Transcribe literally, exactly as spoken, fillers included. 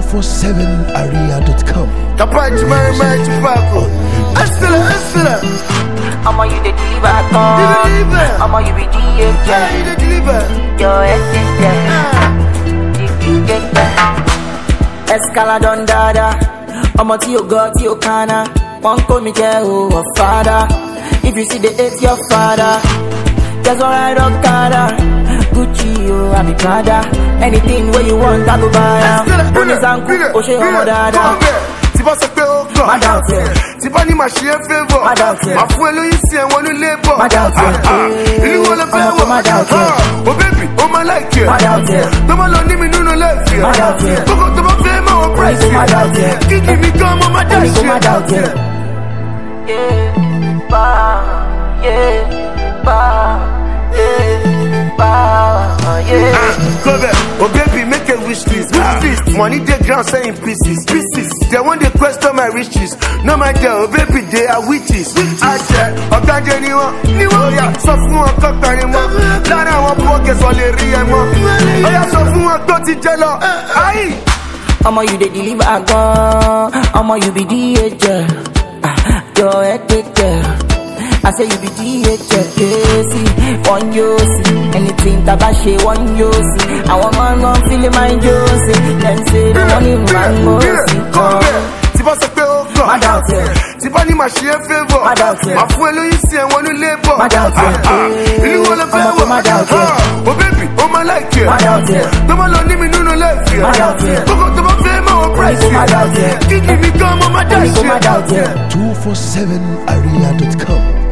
four seven area dot com. Kapachi Mary Mary Chipako. Estela, Estela. I'm on you the deliver. You deliver. I'm on you be D J. Yeah, you the deliver. Yo, Escaladon dada. I'm on to your God, to your kana. One call me Jeho, a father. If you see the eight, your father. That's alright, Okada. Gucci, oh, I'm a Prada. Anything where you want, I go buy. Bonus and cook, Oshe, oh, dada. Tiba se pe o go. Tiba ni ma ṣe favor. Ma fún ẹ lóyún sí ẹ̀wọ̀n ní labour. Ìlú wọn lọ fẹ́ wọ̀. Oh baby, oh my like it. Tó bá lọ ní mi nínú lẹ́fẹ̀ẹ́. Gbogbo tó bá fẹ́ máa wọ price. Kíkì mi gan mo máa dá ṣe. Yeah, ba, yeah, ba, yeah, ba, yeah. Go back. Oh baby, make a wish list. Wish list. Money they ground selling pieces. Pieces. They want to question my riches. No matter, oh baby, they are witches. I said, oh God, anyone, anyone, yeah. So fún wọn kọ́ tani mọ́. Lára àwọn pọ́kẹ́ sọ lè rí ẹ mọ́. Ó yá sọ fún wọn tó ti jẹ lọ. Ayi. Ọmọ you dey deliver gan. Ọmọ you be D J. Your head take care. I say you be D J. See, one you see. Anything tabashi, one you see. I want man gon' feel my juicy. Them say the money man must see. Tiba se pe o go. Tiba ni ma ṣe favor. Ma fún ẹ lóyún sí ẹ̀wọ̀n ní labour. Ìlú wọn lọ fẹ́ wọ̀. Oh baby, oh my like it. Tó bá lọ ní mi nínú lẹ́fẹ̀ẹ́. Gbogbo tó bá fẹ́ máa wọ price. Kíkì mi gan mo máa dá ṣe. two four seven area dot com.